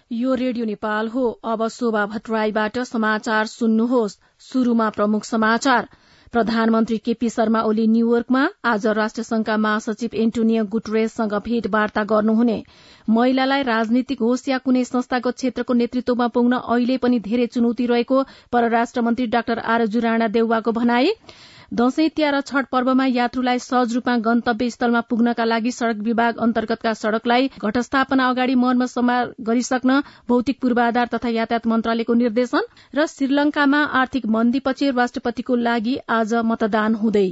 यो रेडियो नेपाल हो। अब शोभा भट्टराईबाट समाचार सुन्नुहोस्। शुरूमा प्रमुख समाचार। प्रधानमन्त्री केपी शर्मा ओली न्यूयोर्कमा आज राष्ट्रसंघका महासचिव एन्टोनियो गुटरेससँग भेटवार्ता गर्नुहुने। महिलालाई राजनीतिक होस् या कुनै संस्थागत क्षेत्रको नेतृत्वमा पुग्न अहिले पनि धेरै चुनौती रहेको परराष्ट्र मन्त्री डाक्टर आरजु राणा देउवाको भनाई। दशैं तिहार र छठ पर्वमा यात्रुलाई सहज रूपमा गन्तव्य स्थलमा पुग्नका लागि सड़क विभाग अन्तर्गतका सड़कलाई घटस्थापना अगाडि मर्मत गरिसक्न भौतिक पूर्वाधार तथा यातायात मन्त्रालयको निर्देशन। र श्रीलंकामा आर्थिक मन्दीपछि राष्ट्रपतिको लागि आज मतदान हुँदै।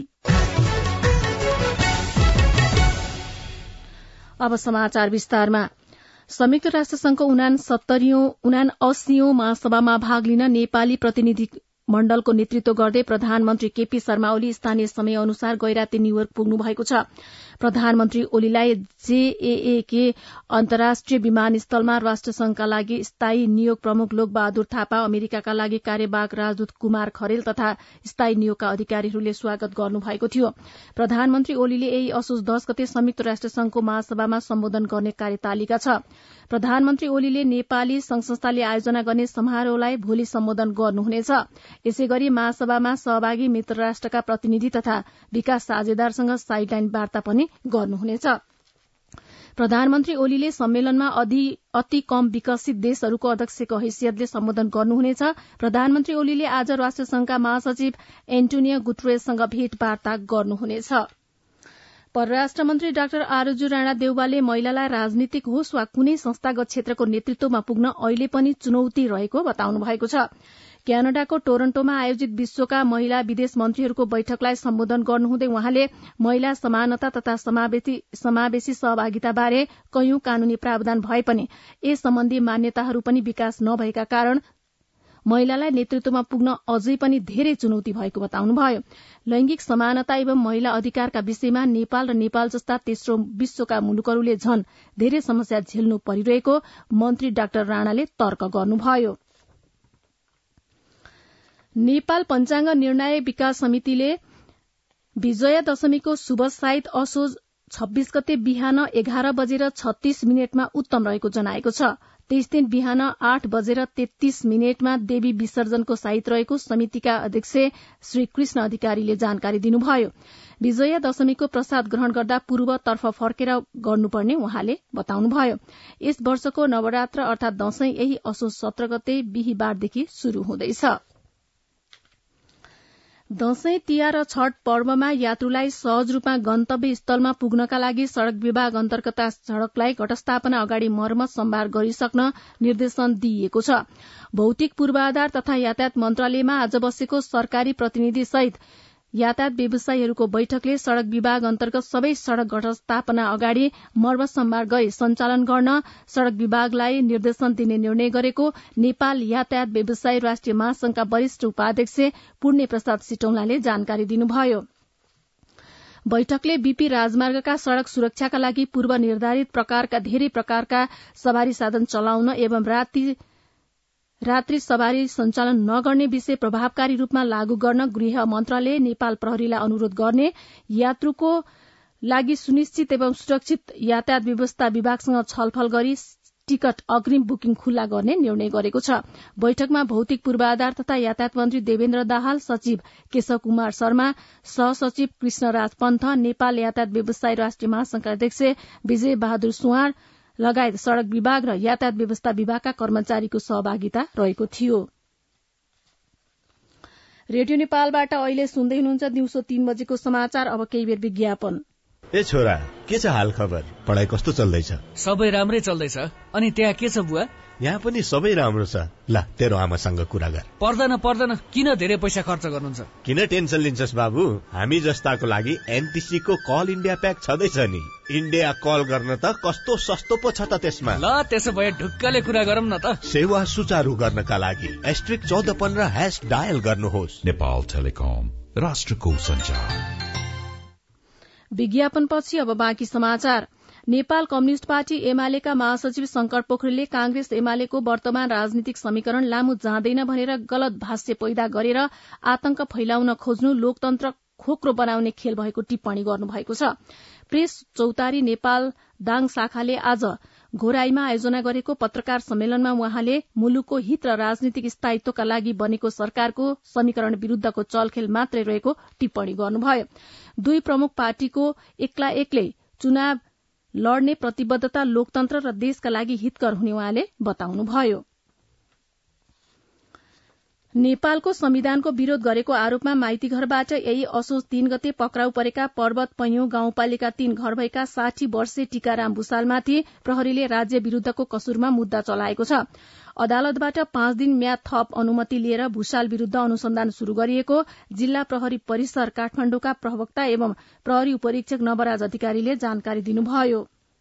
अब समाचार विस्तारमा। संयुक्त राष्ट्रसंघको 79औं महासभामा भाग लिन नेपाली प्रतिनिधि मण्डलको नेतृत्व गर्दै प्रधानमन्त्री केपी शर्मा ओली स्थानीय समय अनुसार गैराती न्यूयोर्क पुग्नु भएको छ। प्रधानमन्त्री ओलीलाई जेएए अन्तर्राष्ट्रिय विमानस्थलमा राष्ट्रसंघका लागि स्थायी नियोग प्रमुख लोकबहादुर थापा, अमेरिकाका लागि कार्यवाहक राजदूत कुमार खरेल तथा स्थायी नियोगका अधिकारीहरूले स्वागत गर्नुभएको थियो। प्रधानमन्त्री ओलीले यही असोज 10 गते संयुक्त राष्ट्रसंघको महासभामा सम्बोधन गर्ने कार्यतालिका छ। प्रधानमन्त्री ओलीले नेपाली संघ संस्थाले आयोजना गर्ने समारोहलाई भोलि सम्बोधन गर्नुहुनेछ। यसैगरी महासभामा सहभागी मित्र राष्ट्रका प्रतिनिधि तथा विकास साझेदारसँग साइडलाइन वार्ता पनि गर्नुहुनेछ। प्रधानमन्त्री ओलीले सम्मेलनमा अति कम विकसित देशहरूको अध्यक्षको हैसियतले सम्बोधन गर्नुहुनेछ। प्रधानमन्त्री ओलीले आज राष्ट्रसंघका महासचिव एन्टोनियो गुटरेससँग भेटवार्ता गर्नुहुनेछ। परराष्ट्र मन्त्री डाक्टर आरजु राणा देउवाले महिलालाई राजनीतिक होस् वा कुनै संस्थागत क्षेत्रको नेतृत्वमा पुग्न अहिले पनि चुनौती रहेको बताउनु भएको छ। क्यानाडाको टोरन्टोमा आयोजित विश्वका महिला विदेश मन्त्रीहरूको बैठकलाई सम्बोधन गर्नुहुँदै उहाँले महिला समानता तथा समावेशी सहभागिताबारे कैयौं कानूनी प्रावधान भए पनि यस सम्बन्धी मान्यताहरू पनि विकास नभएका कारण महिलालाई नेतृत्वमा पुग्न अझै पनि धेरै चुनौती भएको बताउनुभयो। लैंगिक समानता एवं महिला अधिकारका विषयमा नेपाल र नेपाल जस्ता तेस्रो विश्वका मुलुकहरूले झन धेरै समस्या झेल्नु परिरहेको मन्त्री डाक्टर राणाले तर्क गर्नुभयो। नेपाल पञ्चाङ्ग निर्णय विकास समितिले विजया दशमीको शुभ साइत असोज 26 गते बिहान 11:36 उत्तम रहेको जनाएको छ। त्यस दिन बिहान 8:33 देवी विसर्जनको साइत रहेको समितिका अध्यक्ष श्री कृष्ण अधिकारीले जानकारी दिनुभयो। विजया दशमीको प्रसाद ग्रहण गर्दा पूर्वतर्फ फर्केर गर्नुपर्ने उहाँले बताउनुभयो। यस वर्षको नवरात्र अर्थात दशैं यही असोज 17 गते बिहीबारदेखि शुरू हुँदैछ। दशैं तिहार र छठ पर्वमा यात्रुलाई सहज रूपमा गन्तव्य स्थलमा पुग्नका लागि सड़क विभाग अन्तर्गतका सड़कलाई घटस्थापना अगाडि मर्मत सम्भार गरिसक्न निर्देशन दिइएको छ। भौतिक पूर्वाधार तथा यातायात मन्त्रालयमा आज बसेको सरकारी प्रतिनिधि सहित यातायात व्यवसायीहरूको बैठकले सड़क विभाग अन्तर्गत सबै सड़क घटस्थापना अगाडि मर्मत सम्भार गरी सञ्चालन गर्न सड़क विभागलाई निर्देशन दिने निर्णय गरेको नेपाल यातायात व्यवसायी राष्ट्रिय महासंघका वरिष्ठ उपाध्यक्ष पुण्य प्रसाद सिटौलाले जानकारी दिनुभयो। बैठकले बीपी राजमार्गका सड़क सुरक्षाका लागि पूर्व निर्धारित प्रकारका धेरै प्रकारका सवारी साधन चलाउन एवं रात्रि सवारी सञ्चालन नगर्ने विषय प्रभावकारी रूपमा लागू गर्न गृह मन्त्रालय नेपाल प्रहरीलाई अनुरोध गर्ने, यात्रुको लागि सुनिश्चित एवं सुरक्षित यातायात व्यवस्था विभागसँग छलफल गरी टिकट अग्रिम बुकिङ खुल्ला गर्ने निर्णय गरेको छ। बैठकमा भौतिक पूर्वाधार तथा यातायात मन्त्री देवेन्द्र दाहाल, सचिव केशव कुमार शर्मा, सहसचिव कृष्णराज पन्थ, नेपाल यातायात व्यवसायी राष्ट्रिय महासंघका अध्यक्ष विजय बहादुर सुवार लगायत सड़क विभाग र यातायात व्यवस्था विभागका कर्मचारीको सहभागिता रहेको थियो। रेडियो नेपालबाट अहिले सुन्दै हुनुहुन्छ दिउँसो 3 बजेको समाचार। अब केही बेर विज्ञापन। ए छोरा, के छ हाल खबर? पढाइ कस्तो चल्दैछ? सबै राम्रै चल्दैछ। अनि त्यहाँ के छ बुवा? यहाँ पनि सबै राम्रो छ। ल तेरो आमासँग कुरा गर। पर्दैन, किन धेरै पैसा खर्च गर्नुहुन्छ? किन टेन्सन लिन्छस् बाबु? हामी जस्ताको लागि एनटीसी को कल इन्डिया प्याक छँदैछ नि। इन्डिया कल गर्न त कस्तो सस्तो पो छ त त्यसमा। ल त्यसो भए ढुक्कले कुरा गरौँ न त। सेवा सुचारू गर्नका लागि *1415# डायल गर्नुहोस्। नेपाल टेलिकम, राष्ट्रको सञ्चार। विज्ञापनपछि अब बाँकी समाचार। नेपाल कम्युनिष्ट पार्टी एमालेका महासचिव शंकर पोखरेलले कांग्रेस एमालेको वर्तमान राजनीतिक समीकरण लामो जाँदैन भनेर गलत भाष्य पैदा गरेर आतंक फैलाउन खोज्नु लोकतन्त्र खोक्रो बनाउने खेल भएको टिप्पणी गर्नुभएको छ। प्रेस चौतारी नेपाल दाङ शाखाले आज घोराईमा आयोजना गरेको पत्रकार सम्मेलनमा उहाँले मुलुकको हित र राजनीतिक स्थायित्वका लागि बनेको सरकारको समीकरण विरूद्धको चलखेल मात्रै रहेको टिप्पणी गर्नुभयो। दुई प्रमुख पार्टीको एक्लै चुनाव लड्ने प्रतिबद्धता लोकतन्त्र र देशका लागि हितकर हुने उहाँले बताउनुभयो। नेपालको संविधानको विरोध गरेको आरोपमा माइतीघरबाट यही असोज 3 गते पक्राउ परेका पर्वत पैंयो गाउँपालिका 3 घर भएका 60 वर्षे टीकाराम भुषालमाथि प्रहरीले राज्य विरूद्धको कसुरमा मुद्दा चलाएको छ। अदालतबाट 5 दिन म्याद थप अनुमति लिएर भुषाल विरूद्ध अनुसन्धान शुरू गरिएको जिल्ला प्रहरी परिसर काठमाडौँका प्रवक्ता एवं प्रहरी उपरीक्षक नवराज अधिकारीले जानकारी दिनुभयो।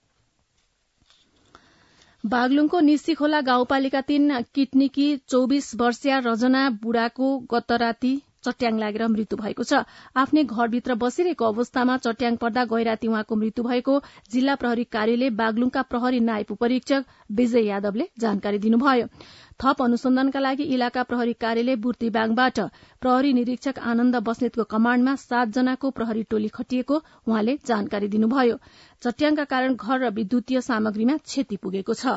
बागलुङको निस्सी खोला गाउँपालिका 3 किटनीकी 24 वर्षीय रजना बुढाको गत राति चट्याङ लागेर मृत्यु भएको छ। आफ्नै घरभित्र बसिरहेको अवस्थामा चट्याङ पर्दा गैराती उहाँको मृत्यु भएको जिल्ला प्रहरी कार्यालय बागलुङका प्रहरी नायब उपरीक्षक विजय यादवले जानकारी दिनुभयो। थप अनुसन्धानका लागि इलाका प्रहरी कार्यालय बुर्तिबाङबाट प्रहरी निरीक्षक आनन्द बस्नेतको कमाण्डमा 7 जनाको प्रहरी टोली खटिएको उहाँले जानकारी दिनुभयो। चट्याङका कारण घर र विद्युतीय सामग्रीमा क्षति पुगेको छ।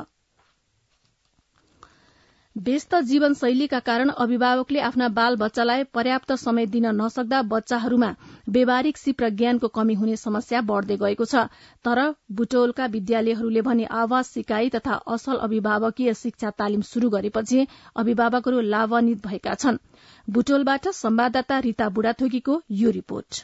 व्यस्त जीवनशैलीका कारण अभिभावकले आफ्ना बाल बच्चालाई पर्याप्त समय दिन नसक्दा बच्चाहरूमा व्यावहारिक सिप र ज्ञानको कमी हुने समस्या बढ़दै गएको छ। तर बुटोलका विद्यालयहरूले भने आवास सिकाई तथा असल अभिभावकीय शिक्षा तालिम शुरू गरेपछि अभिभावकहरू लाभान्वित भएका छन्। बुटोलबाट संवाददाता रीता बुढाथोकीको यो रिपोर्ट।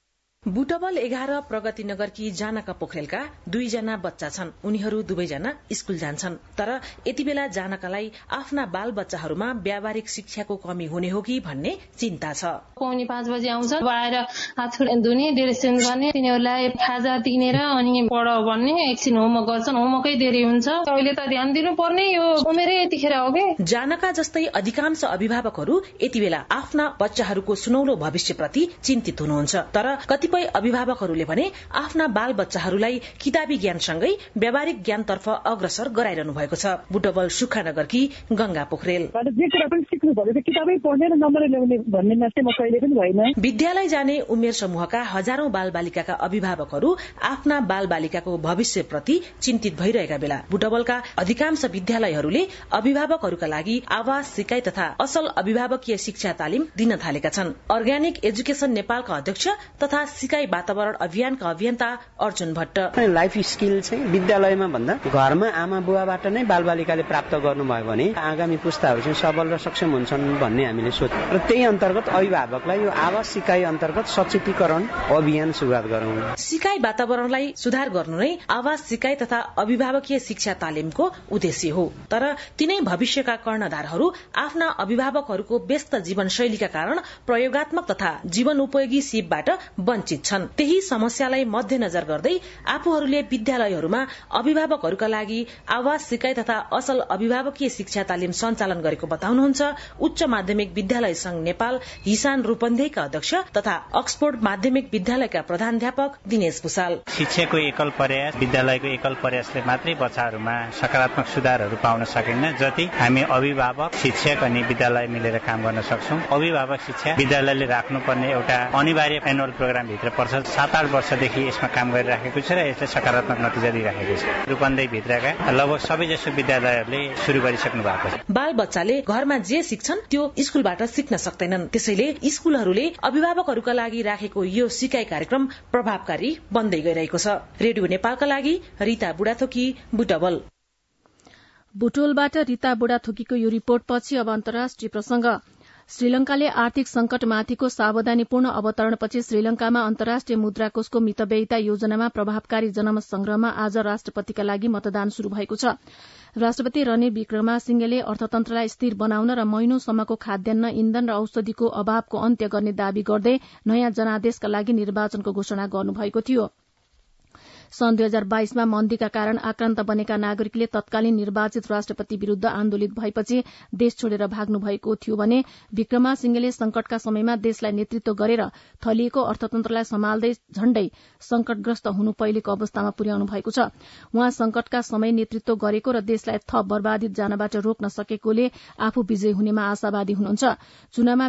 बुटबल 11 प्रगति नगरकी जानका पोखरेलका 2 जना बच्चा छन्। उनीहरू दुवैजना स्कूल जान्छन्। तर यति बेला जानकालाई आफ्ना बाल बच्चाहरूमा व्यावहारिक शिक्षाको कमी हुने हो कि भन्ने चिन्ता छ। पौनी 5 बजे आउँछ, आएर हात धुने, ड्रेस चेन्ज गर्ने, तिनीहरूलाई खाजा दिनेर अनि पढ भन्ने, एकछिन होमवर्क गर्छन्, होमवर्कै देरी हुन्छ। अहिले त ध्यान दिनुपर्ने यो उमेरै यतिखेर हो के। जानका जस्तै अधिकांश अभिभावकहरू यति बेला आफ्ना बच्चाहरूको सुनौलो भविष्यप्रति चिन्तित हुनुहुन्छ। तर कतिपय अभिभावकहरूले भने आफ्ना बाल बच्चाहरूलाई किताबी ज्ञानसँगै व्यावहारिक ज्ञानतर्फ अग्रसर गराइरहनु भएको छ। बुटबल सुखानगरकी गंगा पोखरेल जे कुरा पनि सिक्नु पर्यो, किताबै पढ्ने र नम्बर ल्याउने भन्ने मात्रै म कहिले पनि भएन। विद्यालय जाने उमेर समूहका हजारौं बाल बालिकाका अभिभावकहरू आफ्ना बाल बालिकाको भविष्यप्रति चिन्तित भइरहेका बेला बुटबलका अधिकांश विद्यालयहरूले अभिभावकहरूका लागि आवास सिकाई तथा असल अभिभावकीय शिक्षा तालिम दिन थालेका छन्। अर्ग्यानिक एजुकेशन नेपालका अध्यक्ष तथा सिकाई वातावरण अभियानका अभियन्ता अर्जुन भट्ट लाइफ स्किल चाहिँ विद्यालयमा भन्दा घरमा आमा बुवाबाट नै बालबालिकाले प्राप्त गर्नुभयो भने आगामी पुस्ताहरू चाहिँ सबल र सक्षम हुन्छन् भन्ने हामीले सोच्यौं र त्यही अन्तर्गत अभिभावकलाई यो आवास सिकाई अन्तर्गत सचेतीकरण अभियान सुरुवात गरौं। सिकाई वातावरणलाई सुधार गर्नु नै आवास सिकाई तथा अभिभावकीय शिक्षा तालिमको उद्देश्य हो। तर तिनै भविष्यका कर्णधारहरू आफ्ना अभिभावकहरूको व्यस्त जीवनशैलीका कारण प्रयोगात्मक तथा जीवन उपयोगी सिपबाट वञ्चित छन्। त्यही समस्यालाई मध्यनजर गर्दै आफूहरूले विद्यालयहरूमा अभिभावकहरूका लागि आवास सिकाई तथा असल अभिभावकीय शिक्षा तालिम सञ्चालन गरेको बताउनुहुन्छ उच्च माध्यमिक विद्यालय संघ नेपाल हिसान रूपन्देहीका अध्यक्ष तथा अक्सफोर्ड माध्यमिक विद्यालयका प्रधानाध्यापक दिनेश भुषाल। शिक्षाको एकल प्रयास, विद्यालयको एकल प्रयासले मात्रै बच्चाहरूमा सकारात्मक सुधारहरू पाउन सकिन्न जति हामी अभिभावक, शिक्षक अनि विद्यालय मिलेर काम गर्न सक्छौं। अभिभावक शिक्षा विद्यालयले राख्नुपर्ने एउटा अनिवार्य एनुअल प्रोग्राम भित्र पर्छ। 7-8 वर्षदेखि यसमा काम गरिराखेको छ र यसले सकारात्मक नतिजा दिइराखेको छ। रूपन्देही भित्रका लगभग सबैजसो विद्यालयहरूले शुरू गरिसक्नु भएको छ। बाल बच्चाले घरमा जे सिक्छन् त्यो स्कूलबाट सिक्न सक्दैनन्। त्यसैले स्कूलहरूले अभिभावकहरूका लागि राखेको यो सिकाइ कार्यक्रम प्रभावकारी बन्दै गइरहेको छ। रेडियो नेपालका लागि रीता बुढाथोकी, बुटबल। बुटोलबाट रीता बुढाथोकीको यो रिपोर्टपछि अब अन्तर्राष्ट्रिय प्रसंग। श्रीलंकाले आर्थिक संकटमाथिको सावधानीपूर्ण अवतरणपछि श्रीलंकामा अन्तर्राष्ट्रिय मुद्रा कोषको मितव्ययिता योजनामा प्रभावकारी जनमत संग्रहमा आज राष्ट्रपतिका लागि मतदान शुरू भएको छ। राष्ट्रपति रनिल विक्रमासिंघेले अर्थतन्त्रलाई स्थिर बनाउन र महिनौसम्मको खाद्यान्न, इन्धन र औषधिको अभावको अन्त्य गर्ने दावी गर्दै नयाँ जनादेशका लागि निर्वाचनको घोषणा गर्नुभएको थियो। सन् 2022 मा मन्दीका कारण आक्रान्त बनेका नागरिकले तत्कालीन निर्वाचित राष्ट्रपति विरूद्ध आन्दोलित भएपछि देश छोडेर भाग्नु भएको थियो भने विक्रमासिंघेले संकटका समयमा देशलाई नेतृत्व गरेर थलिएको अर्थतन्त्रलाई सम्हाल्दै झण्डै संकटग्रस्त हुनु पहिलेको अवस्थामा पुर्याउनु भएको छ। उहाँ संकटका समय नेतृत्व गरेको र देशलाई थप बर्बादित जानबाट रोक्न सकेकोले आफू विजयी हुनेमा आशावादी हुनुहुन्छ। चुनावमा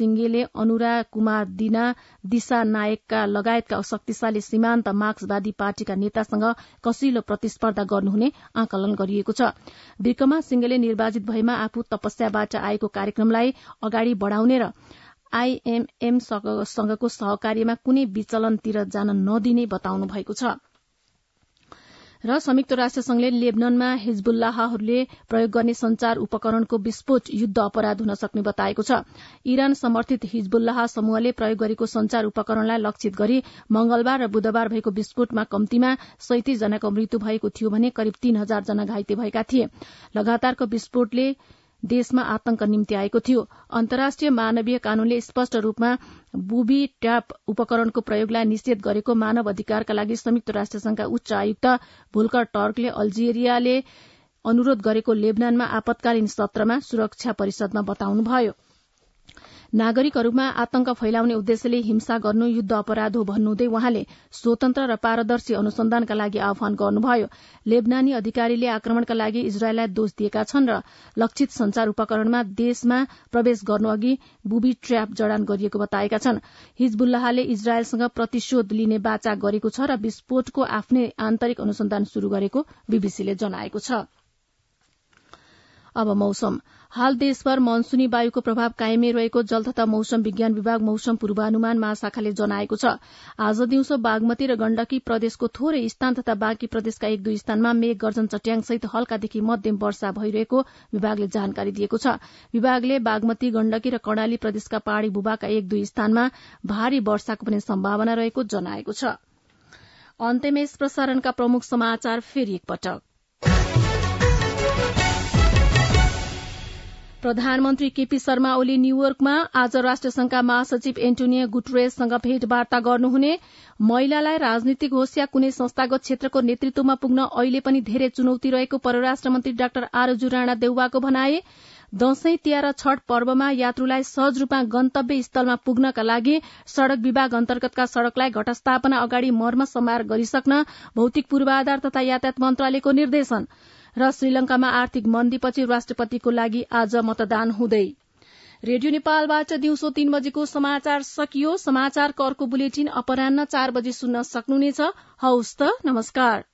विक्रमासिंघेले अनुरा कुमार दिना, दिशा नायकका लगायतका शक्तिशाली सीमान्त मार्क्सवादी पार्टीका नेतासँग कसिलो प्रतिस्पर्धा गर्नुहुने आकलन गरिएको छ। बिक्रमा सिंहले निर्वाचित भएमा आफू तपस्याबाट आएको कार्यक्रमलाई अगाडि बढ़ाउने र आईएमएम सँगको सहकार्यमा कुनै विचलनतिर जान नदिने बताउनु भएको छ। र संयुक्त राष्ट्र संघले लेबननमा हिजबुल्लाहहरूले प्रयोग गर्ने संचार उपकरणको विस्फोट युद्ध अपराध हुन सक्ने बताएको छ। इरान समर्थित हिजबुल्लाह समूहले प्रयोग गरेको संचार उपकरणलाई लक्षित गरी मंगलबार र बुधबार भएको विस्फोटमा कम्तीमा 37 जनाको मृत्यु भएको थियो भने करिब 3000 जना घाइते भएका थिए। लगातारको विस्फोटले देशमा आतंक निम्ति आएको थियो। अन्तर्राष्ट्रिय मानवीय कानूनले स्पष्ट रूपमा बुबी ट्र्याप उपकरणको प्रयोगलाई निषेध गरेको मानव अधिकारका लागि संयुक्त राष्ट्र संघका उच्च आयुक्त भुल्कर टर्कले अल्जेरियाले अनुरोध गरेको लेबनानमा आपतकालीन सत्रमा सुरक्षा परिषदमा बताउनुभयो। नागरिकहरूमा आतंक फैलाउने उद्देश्यले हिंसा गर्नु युद्ध अपराध हो भन्नुहुँदै वहाँले स्वतन्त्र र पारदर्शी अनुसन्धानका लागि आह्वान गर्नुभयो। लेबनानी अधिकारीले आक्रमणका लागि इजरायललाई दोष दिएका छन् र लक्षित संचार उपकरणमा देशमा प्रवेश गर्नुअघि बुबी ट्र्याप जडान गरिएको बताएका छन्। हिजबुल्लाहले इजरायलसँग प्रतिशोध लिने वाचा गरेको छ र विस्फोटको आफ्नै आन्तरिक अनुसन्धान शुरू गरेको बीबीसीले जनाएको छ। अब मौसम। हाल देशभर मनसूनी वायुको प्रभाव कायमै रहेको जल तथा मौसम विज्ञान विभाग मौसम पूर्वानुमान महाशाखाले जनाएको छ। आज दिउँसो बागमती र गण्डकी प्रदेशको थोरै स्थान तथा बाँकी प्रदेशका 1-2 स्थानमा मेघ गर्जन चट्याङसहित हल्कादेखि मध्यम वर्षा भइरहेको विभागले जानकारी दिएको छ। विभागले बागमती गण्डकी र कर्णाली प्रदेशका पहाड़ी भूभागका 1-2 स्थानमा भारी वर्षाको पनि सम्भावना रहेको जनाएको छ। अन्त्यमा यस प्रसारणका प्रमुख समाचार फेरि एकपटक। प्रधानमन्त्री केपी शर्मा ओली न्यूयोर्कमा आज राष्ट्रसंघका महासचिव एन्टोनियो गुटरेससँग भेटवार्ता गर्नुहुने। महिलालाई राजनीतिक होस् या कुनै संस्थागत क्षेत्रको नेतृत्वमा पुग्न अहिले पनि धेरै चुनौती रहेको परराष्ट्र मन्त्री डाक्टर आरजु राणा देउवाको भनाए। दशैं तिहार र छठ पर्वमा यात्रुलाई सहज रूपमा गन्तव्य स्थलमा पुग्नका लागि सड़क विभाग अन्तर्गतका सड़कलाई घटस्थापना अगाडि मर्म समार गरिसक्न भौतिक पूर्वाधार तथा यातायात मन्त्रालयको निर्देशन। र श्रीलंकामा आर्थिक मन्दीपछि राष्ट्रपतिको लागि आज मतदान हुँदै। रेडियो नेपालबाट दिउँसो 3 बजेको समाचार सकियो। समाचारको अर्को बुलेटिन अपराह्न 4 बजे सुन्न सक्नुहुनेछ। हवस् त, नमस्कार।